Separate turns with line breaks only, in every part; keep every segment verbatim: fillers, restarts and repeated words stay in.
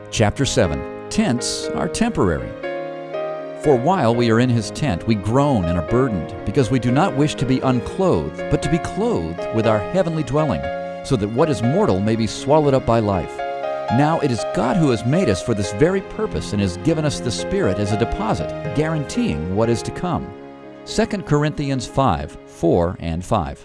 Chapter seven. Tents are temporary. For while we are in his tent, we groan and are burdened, because we do not wish to be unclothed, but to be clothed with our heavenly dwelling, so that what is mortal may be swallowed up by life. Now it is God who has made us for this very purpose and has given us the Spirit as a deposit, guaranteeing what is to come. Second Corinthians five, four and five.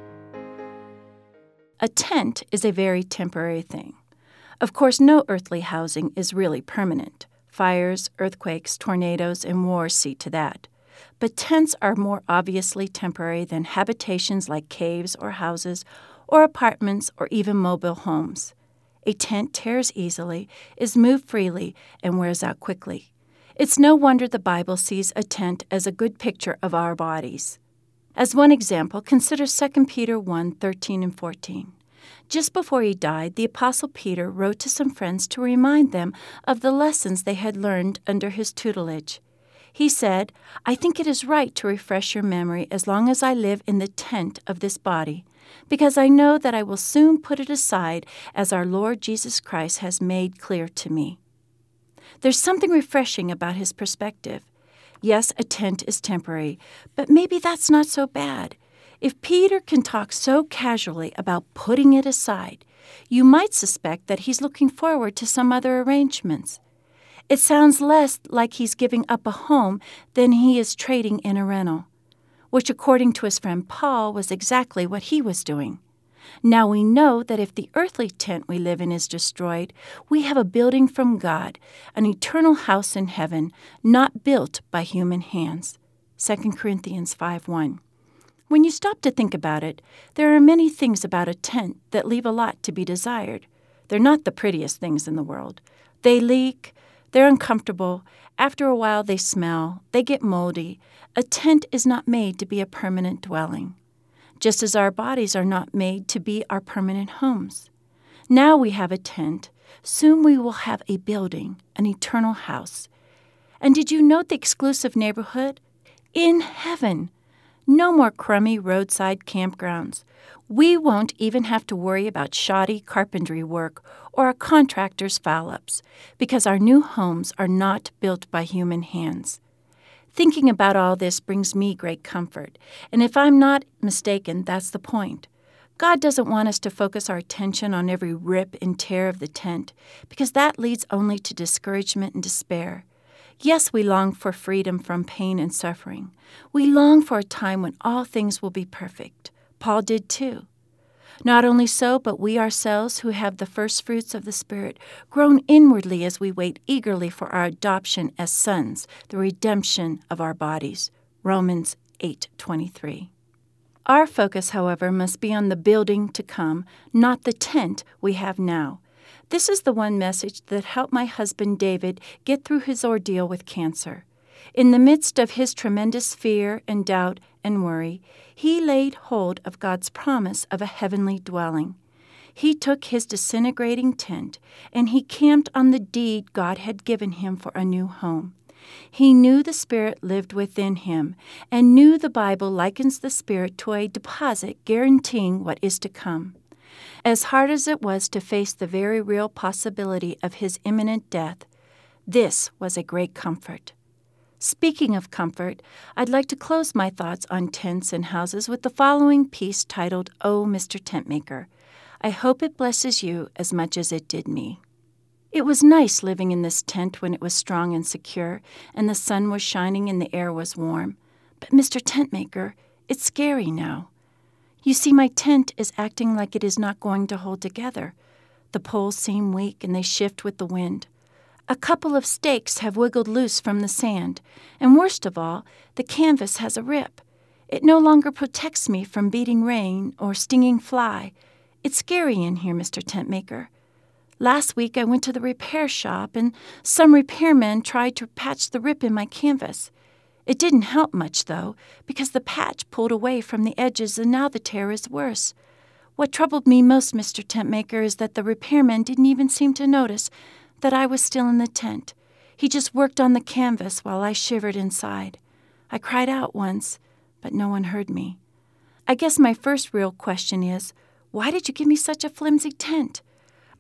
A tent is a very temporary thing. Of course, no earthly housing is really permanent. Fires, earthquakes, tornadoes, and wars see to that. But tents are more obviously temporary than habitations like caves or houses or apartments or even mobile homes. A tent tears easily, is moved freely, and wears out quickly. It's no wonder the Bible sees a tent as a good picture of our bodies. As one example, consider Second Peter one, thirteen and fourteen. Just before he died, the Apostle Peter wrote to some friends to remind them of the lessons they had learned under his tutelage. He said, "I think it is right to refresh your memory as long as I live in the tent of this body, because I know that I will soon put it aside as our Lord Jesus Christ has made clear to me." There's something refreshing about his perspective. Yes, a tent is temporary, but maybe that's not so bad. If Peter can talk so casually about putting it aside, you might suspect that he's looking forward to some other arrangements. It sounds less like he's giving up a home than he is trading in a rental, which according to his friend Paul was exactly what he was doing. Now we know that if the earthly tent we live in is destroyed, we have a building from God, an eternal house in heaven, not built by human hands. Second Corinthians five one. When you stop to think about it, there are many things about a tent that leave a lot to be desired. They're not the prettiest things in the world. They leak, they're uncomfortable, after a while they smell, they get moldy. A tent is not made to be a permanent dwelling, just as our bodies are not made to be our permanent homes. Now we have a tent, soon we will have a building, an eternal house. And did you note the exclusive neighborhood? In heaven! No more crummy roadside campgrounds. We won't even have to worry about shoddy carpentry work or a contractor's foul-ups, because our new homes are not built by human hands. Thinking about all this brings me great comfort, and if I'm not mistaken, that's the point. God doesn't want us to focus our attention on every rip and tear of the tent, because that leads only to discouragement and despair. Yes, we long for freedom from pain and suffering. We long for a time when all things will be perfect. Paul did too. Not only so, but we ourselves who have the first fruits of the Spirit groan inwardly as we wait eagerly for our adoption as sons, the redemption of our bodies. Romans eight twenty-three. Our focus, however, must be on the building to come, not the tent we have now. This is the one message that helped my husband David get through his ordeal with cancer. In the midst of his tremendous fear and doubt and worry, he laid hold of God's promise of a heavenly dwelling. He took his disintegrating tent and he camped on the deed God had given him for a new home. He knew the Spirit lived within him and knew the Bible likens the Spirit to a deposit guaranteeing what is to come. As hard as it was to face the very real possibility of his imminent death, this was a great comfort. Speaking of comfort, I'd like to close my thoughts on tents and houses with the following piece titled, "Oh, Mister Tentmaker." I hope it blesses you as much as it did me. It was nice living in this tent when it was strong and secure, and the sun was shining and the air was warm. But, Mister Tentmaker, it's scary now. You see, my tent is acting like it is not going to hold together. The poles seem weak and they shift with the wind. A couple of stakes have wiggled loose from the sand, and worst of all, the canvas has a rip. It no longer protects me from beating rain or stinging fly. It's scary in here, Mister Tentmaker. Last week I went to the repair shop and some repairmen tried to patch the rip in my canvas. It didn't help much, though, because the patch pulled away from the edges and now the tear is worse. What troubled me most, Mister Tentmaker, is that the repairman didn't even seem to notice that I was still in the tent. He just worked on the canvas while I shivered inside. I cried out once, but no one heard me. I guess my first real question is, why did you give me such a flimsy tent?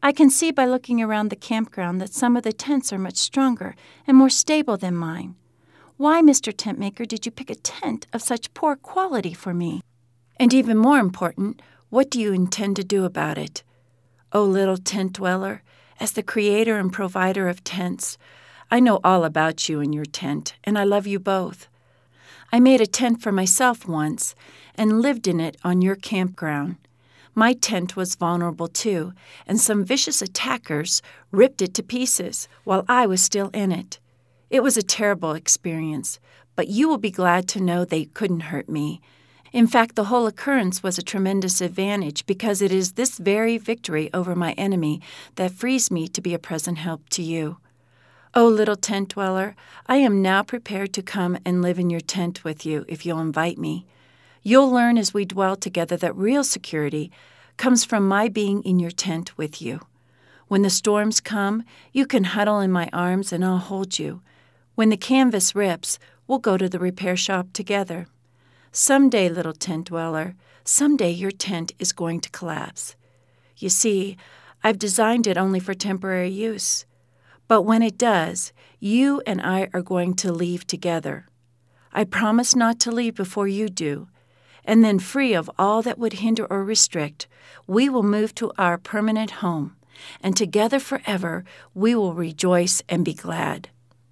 I can see by looking around the campground that some of the tents are much stronger and more stable than mine. Why, Mister Tentmaker, did you pick a tent of such poor quality for me? And even more important, what do you intend to do about it? Oh, little tent dweller, as the creator and provider of tents, I know all about you and your tent, and I love you both. I made a tent for myself once and lived in it on your campground. My tent was vulnerable too, and some vicious attackers ripped it to pieces while I was still in it. It was a terrible experience, but you will be glad to know they couldn't hurt me. In fact, the whole occurrence was a tremendous advantage because it is this very victory over my enemy that frees me to be a present help to you. Oh, little tent dweller, I am now prepared to come and live in your tent with you if you'll invite me. You'll learn as we dwell together that real security comes from my being in your tent with you. When the storms come, you can huddle in my arms and I'll hold you. When the canvas rips, we'll go to the repair shop together. Someday, little tent dweller, someday your tent is going to collapse. You see, I've designed it only for temporary use. But when it does, you and I are going to leave together. I promise not to leave before you do. And then, free of all that would hinder or restrict, we will move to our permanent home, and together forever we will rejoice and be glad.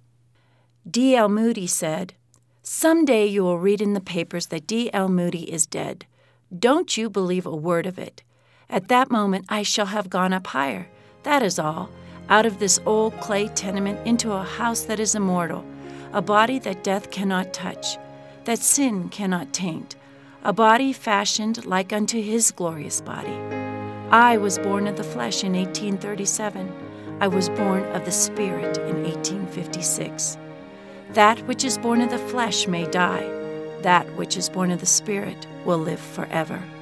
D L Moody said, "Someday you will read in the papers that D L Moody is dead. Don't you believe a word of it. At that moment I shall have gone up higher, that is all, out of this old clay tenement into a house that is immortal, a body that death cannot touch, that sin cannot taint, a body fashioned like unto his glorious body. I was born of the flesh in eighteen thirty-seven. I was born of the Spirit in eighteen fifty-six. That which is born of the flesh may die. That which is born of the Spirit will live forever."